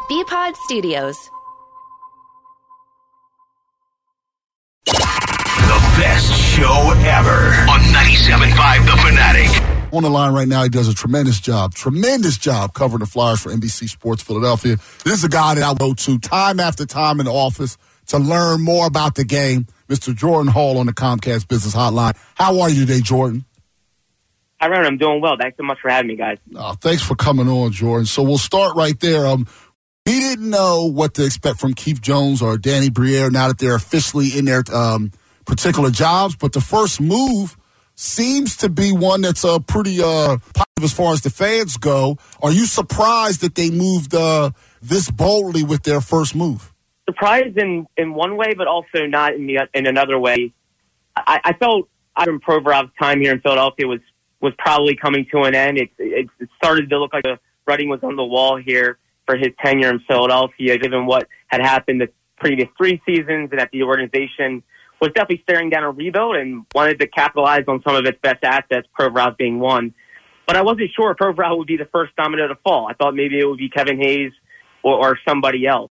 BPod Studios. The best show ever on 97.5 The Fanatic. On the line right now, he does a tremendous job covering the Flyers for NBC Sports Philadelphia. This is a guy that I go to time after time in the office to learn more about the game. Mr. Jordan Hall on the Comcast Business Hotline. How are you today, Jordan? Hi, Ron. I'm doing well. Thanks so much for having me, guys. Thanks for coming on, Jordan. So we'll start right there. We didn't know what to expect from Keith Jones or Danny Briere now that they're officially in their particular jobs, but the first move seems to be one that's pretty positive as far as the fans go. Are you surprised that they moved this boldly with their first move? Surprised in one way, but also not in another way. I felt Ivan Provorov's time here in Philadelphia was probably coming to an end. It started to look like the writing was on the wall here for his tenure in Philadelphia, given what had happened the previous 3 seasons and that the organization was definitely staring down a rebuild and wanted to capitalize on some of its best assets, Provorov being one. But I wasn't sure Provorov would be the first domino to fall. I thought maybe it would be Kevin Hayes or somebody else.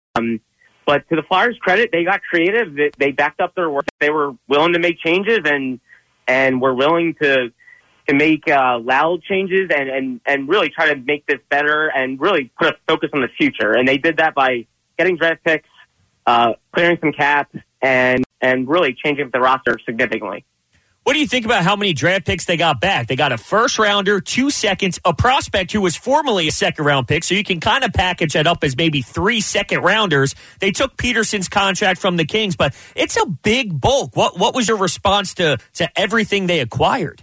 But to the Flyers' credit, they got creative. They backed up their work. They were willing to make changes and were willing to make loud changes and really try to make this better and really put a focus on the future. And they did that by getting draft picks, clearing some cap, and really changing the roster significantly. What do you think about how many draft picks they got back? They got a first-rounder, 2 seconds, a prospect who was formerly a second-round pick, so you can kind of package that up as maybe 3 second-rounders. They took Peterson's contract from the Kings, but it's a big bulk. What was your response to everything they acquired?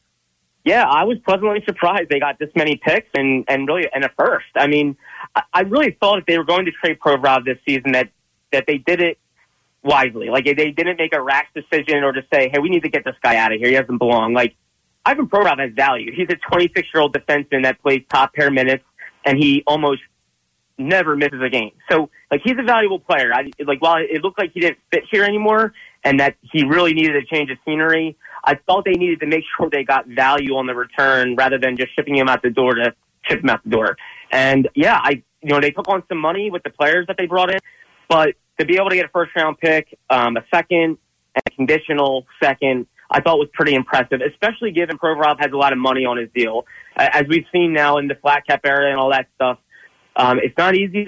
Yeah, I was pleasantly surprised they got this many picks and really a first. I mean, I really thought if they were going to trade Provorov this season that they did it wisely. Like, they didn't make a rash decision or just say, hey, we need to get this guy out of here. He doesn't belong. Like, Ivan Provorov has value. He's a 26-year-old defenseman that plays top pair minutes, and he almost never misses a game. So, like, he's a valuable player. While it looked like he didn't fit here anymore and that he really needed to change of scenery, I thought they needed to make sure they got value on the return rather than just shipping him out the door to ship him out the door. And, yeah, they took on some money with the players that they brought in, but to be able to get a first-round pick, a second, and a conditional second, I thought was pretty impressive, especially given Provorov has a lot of money on his deal. As we've seen now in the flat cap era and all that stuff, it's not easy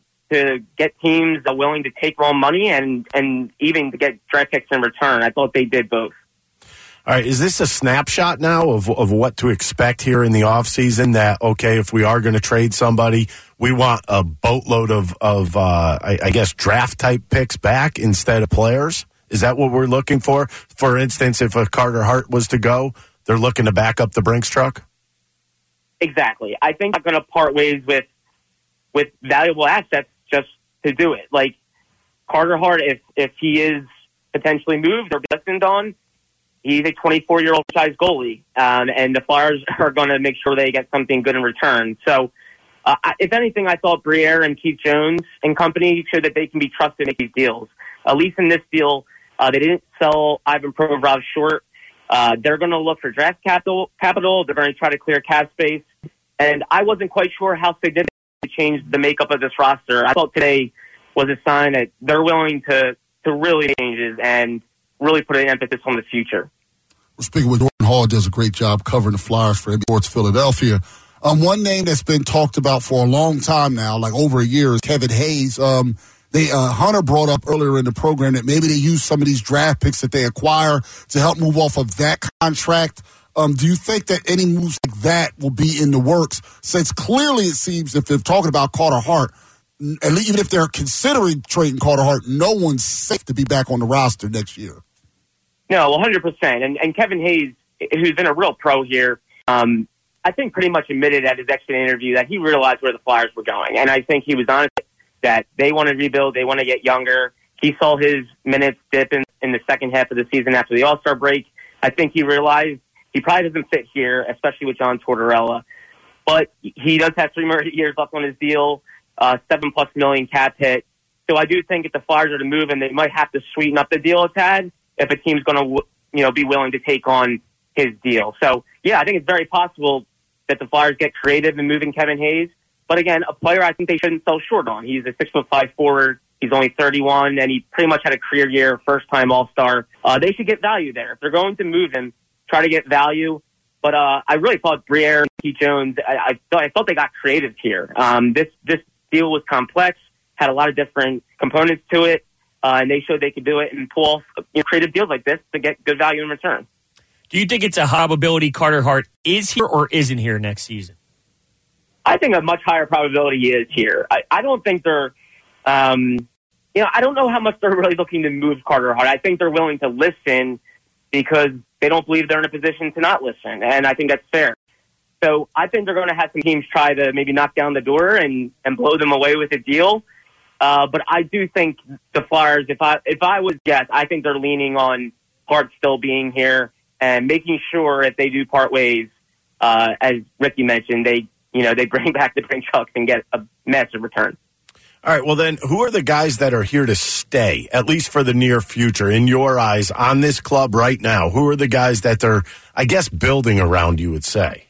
to get teams willing to take their own money and even to get draft picks in return. I thought they did both. All right, is this a snapshot now of what to expect here in the offseason? That, okay, if we are going to trade somebody, we want a boatload of I guess, draft-type picks back instead of players? Is that what we're looking for? For instance, if a Carter Hart was to go, they're looking to back up the Brinks truck? Exactly. I think I'm going to part ways with valuable assets just to do it. Like, Carter Hart, if he is potentially moved or listened on, he's a 24-year-old size goalie, and the Flyers are going to make sure they get something good in return. So, if anything, I thought Briere and Keith Jones and company showed that they can be trusted to make these deals. At least in this deal, they didn't sell Ivan Provorov short. They're going to look for draft capital. They're going to try to clear cap space. And I wasn't quite sure how significant to change the makeup of this roster. I thought today was a sign that they're willing to really make changes and really put an emphasis on the future. We're speaking with Jordan Hall, does a great job covering the Flyers for NBC Sports Philadelphia. One name that's been talked about for a long time now, like over a year, is Kevin Hayes. Hunter brought up earlier in the program that maybe they use some of these draft picks that they acquire to help move off of that contract. Do you think that any moves like that will be in the works? Since clearly it seems if they're talking about Carter Hart, and even if they're considering trading Carter Hart, no one's safe to be back on the roster next year. No, 100%. And Kevin Hayes, who's been a real pro here, I think pretty much admitted at his exit interview that he realized where the Flyers were going. And I think he was honest that they want to rebuild, they want to get younger. He saw his minutes dip in the second half of the season after the All-Star break. I think he realized he probably doesn't fit here, especially with John Tortorella. But he does have 3 more years left on his deal, $7+ million cap hit. So I do think if the Flyers are to move, and they might have to sweeten up the deal a tad if a team's going to be willing to take on his deal. So, yeah, I think it's very possible that the Flyers get creative in moving Kevin Hayes. But again, a player I think they shouldn't sell short on. He's a 6'5" forward. He's only 31, and he pretty much had a career year, first-time All-Star. They should get value there. If they're going to move him, try to get value. But I really thought Briere and Keith Jones, I thought they got creative here. This deal was complex, had a lot of different components to it, and they showed they could do it and pull off creative deals like this to get good value in return. Do you think it's a probability Carter Hart is here or isn't here next season? I think a much higher probability he is here. I don't think they're, I don't know how much they're really looking to move Carter Hart. I think they're willing to listen because they don't believe they're in a position to not listen, and I think that's fair. So I think they're going to have some teams try to maybe knock down the door and blow them away with a deal. But I do think the Flyers, if I was guess, I think they're leaning on Hart still being here and making sure if they do part ways, as Ricky mentioned, they bring back the Brinchucks and get a massive return. All right, well then, who are the guys that are here to stay, at least for the near future, in your eyes, on this club right now? Who are the guys that they're, I guess, building around, you would say?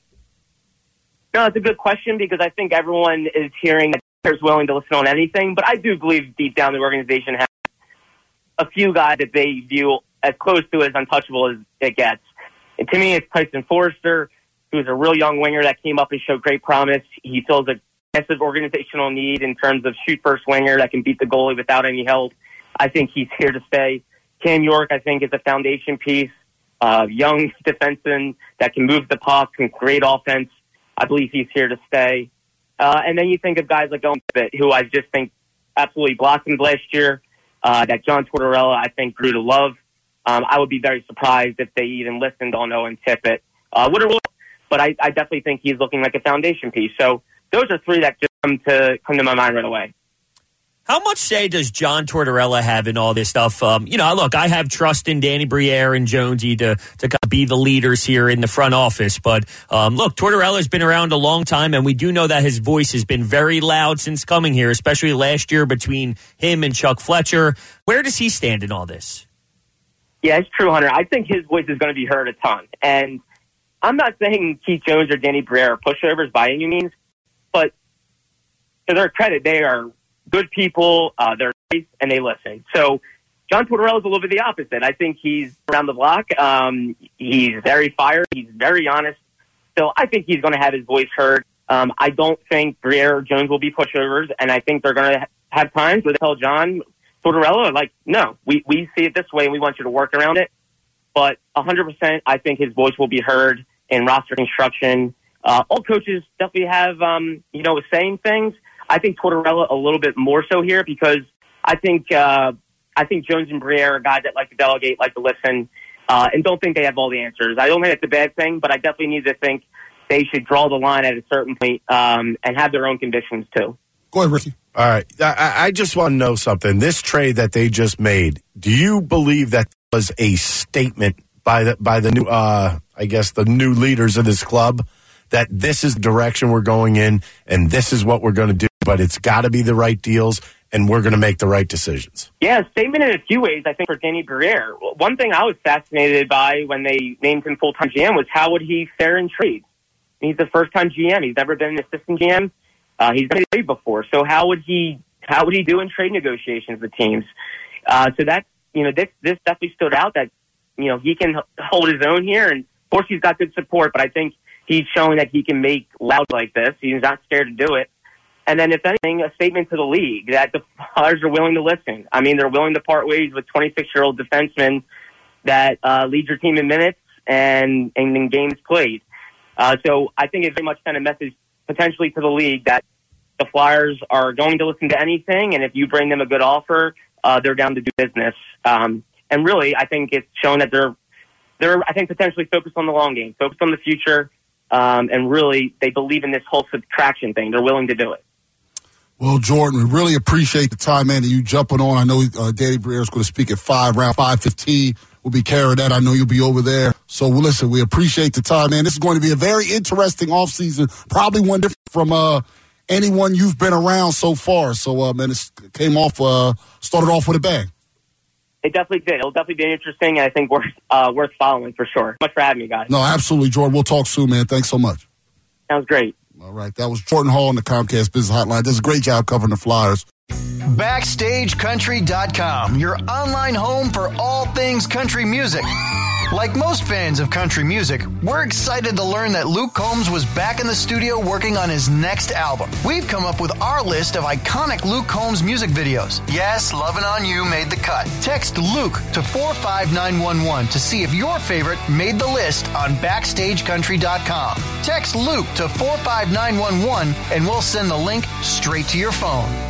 No, it's a good question because I think everyone is hearing that they're willing to listen on anything, but I do believe deep down the organization has a few guys that they view as close to as untouchable as it gets. And to me, it's Tyson Forster, who's a real young winger that came up and showed great promise. He fills a massive organizational need in terms of shoot-first winger that can beat the goalie without any help. I think he's here to stay. Cam York, I think, is a foundation piece. Young defenseman that can move the puck and create offense. I believe he's here to stay. And then you think of guys like Owen Tippett, who I just think absolutely blossomed last year, that John Tortorella, I think, grew to love. I would be very surprised if they even listened on Owen Tippett. But I definitely think he's looking like a foundation piece. So those are three that just come to my mind right away. How much say does John Tortorella have in all this stuff? Look, I have trust in Danny Briere and Jonesy to kind of be the leaders here in the front office. But look, Tortorella's been around a long time, and we do know that his voice has been very loud since coming here, especially last year between him and Chuck Fletcher. Where does he stand in all this? Yeah, it's true, Hunter. I think his voice is going to be heard a ton. And I'm not saying Keith Jones or Danny Briere are pushovers by any means, but to their credit, they are good people, they're nice, and they listen. So John Tortorella is a little bit the opposite. I think he's around the block. He's very fired. He's very honest. So I think he's going to have his voice heard. I don't think Briere or Jones will be pushovers, and I think they're going to have times where they tell John Tortorella, like, no, we see it this way, and we want you to work around it. But 100%, I think his voice will be heard in roster construction. All coaches definitely have, saying things. I think Tortorella a little bit more so here because I think Jones and Briere are guys that like to delegate, like to listen, and don't think they have all the answers. I don't think it's a bad thing, but I definitely need to think they should draw the line at a certain point and have their own conditions too. Go ahead, Ricky. All right. I just want to know something. This trade that they just made, do you believe that was a statement by the new, the new leaders of this club that this is the direction we're going in and this is what we're going to do, but it's got to be the right deals and we're going to make the right decisions? Yeah, statement in a few ways, I think, for Danny Briere. One thing I was fascinated by when they named him full-time GM was how would he fare in trades? He's the first-time GM. He's never been an assistant GM. He's been a trade before. So how would he do in trade negotiations with teams? So that's, this definitely stood out that, he can hold his own here. And of course he's got good support, but I think he's showing that he can make loud like this. He's not scared to do it. And then if anything, a statement to the league that the Flyers are willing to listen. I mean, they're willing to part ways with 26-year-old defensemen that lead your team in minutes and in games played. So I think it's very much sent a message potentially to the league that the Flyers are going to listen to anything, and if you bring them a good offer, they're down to do business. And really, I think it's shown that they're I think potentially focused on the long game, focused on the future, and really they believe in this whole subtraction thing. They're willing to do it. Well, Jordan, we really appreciate the time, man, that you jumping on. I know Danny Briere is going to speak at around 5:15. We'll be carrying that. I know you'll be over there. So, listen, we appreciate the time, man. This is going to be a very interesting offseason, probably one different from anyone you've been around so far. So, man, it started off with a bang. It definitely did. It'll definitely be interesting, and I think worth following for sure. Much for having me, guys. No, absolutely, Jordan. We'll talk soon, man. Thanks so much. Sounds great. All right, that was Jordan Hall on the Comcast Business Hotline. Does a great job covering the Flyers. BackstageCountry.com, your online home for all things country music. Like most fans of country music, we're excited to learn that Luke Combs was back in the studio working on his next album. We've come up with our list of iconic Luke Combs music videos. Yes, Lovin' On You made the cut. Text Luke to 45911 to see if your favorite made the list on BackstageCountry.com. Text Luke to 45911 and we'll send the link straight to your phone.